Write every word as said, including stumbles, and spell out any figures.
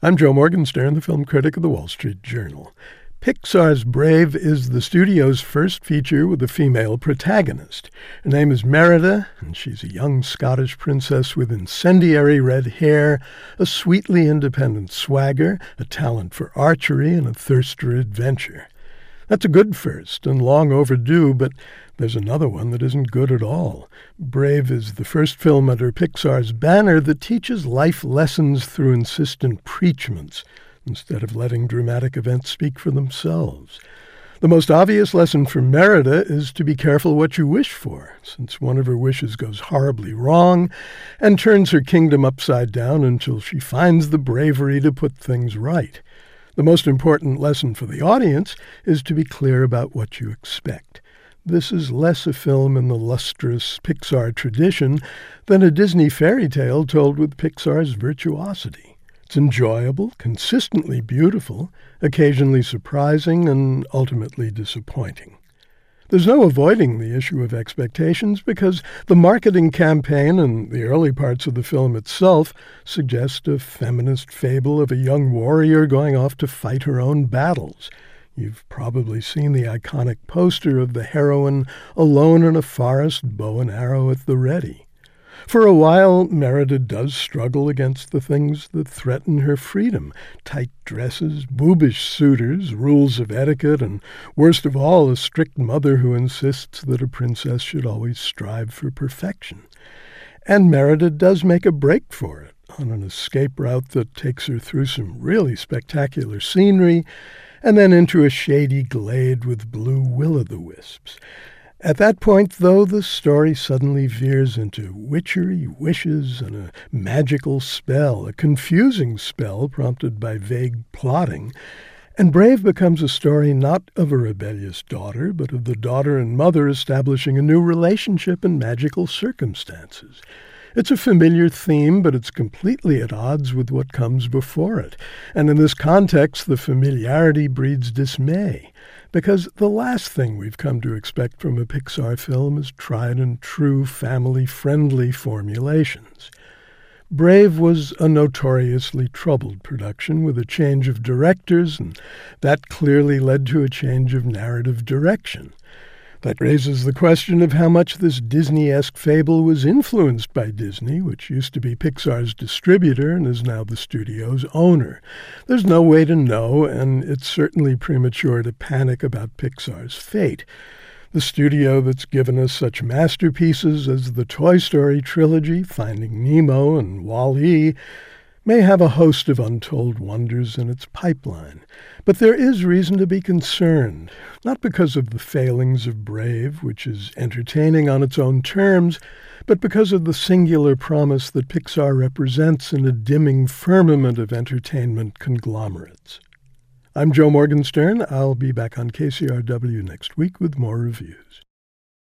I'm Joe Morgenstern, the film critic of the Wall Street Journal. Pixar's Brave is the studio's first feature with a female protagonist. Her name is Merida, and she's a young Scottish princess with incendiary red hair, a sweetly independent swagger, a talent for archery, and a thirst for adventure. That's a good first, and long overdue, but there's another one that isn't good at all. Brave is the first film under Pixar's banner that teaches life lessons through insistent preachments, instead of letting dramatic events speak for themselves. The most obvious lesson for Merida is to be careful what you wish for, since one of her wishes goes horribly wrong and turns her kingdom upside down until she finds the bravery to put things right. The most important lesson for the audience is to be clear about what you expect. This is less a film in the lustrous Pixar tradition than a Disney fairy tale told with Pixar's virtuosity. It's enjoyable, consistently beautiful, occasionally surprising, and ultimately disappointing. There's no avoiding the issue of expectations because the marketing campaign and the early parts of the film itself suggest a feminist fable of a young warrior going off to fight her own battles. You've probably seen the iconic poster of the heroine alone in a forest, bow and arrow at the ready. For a while, Merida does struggle against the things that threaten her freedom: tight dresses, boobish suitors, rules of etiquette, and worst of all, a strict mother who insists that a princess should always strive for perfection. And Merida does make a break for it on an escape route that takes her through some really spectacular scenery and then into a shady glade with blue will-o'-the-wisps. At that point, though, the story suddenly veers into witchery, wishes, and a magical spell, a confusing spell prompted by vague plotting, and Brave becomes a story not of a rebellious daughter, but of the daughter and mother establishing a new relationship in magical circumstances. It's a familiar theme, but it's completely at odds with what comes before it. And in this context, the familiarity breeds dismay, because the last thing we've come to expect from a Pixar film is tried and true family-friendly formulations. Brave was a notoriously troubled production with a change of directors, and that clearly led to a change of narrative direction. That raises the question of how much this Disney-esque fable was influenced by Disney, which used to be Pixar's distributor and is now the studio's owner. There's no way to know, and it's certainly premature to panic about Pixar's fate. The studio that's given us such masterpieces as the Toy Story trilogy, Finding Nemo, and Wall-E may have a host of untold wonders in its pipeline. But there is reason to be concerned, not because of the failings of Brave, which is entertaining on its own terms, but because of the singular promise that Pixar represents in a dimming firmament of entertainment conglomerates. I'm Joe Morgenstern. I'll be back on K C R W next week with more reviews.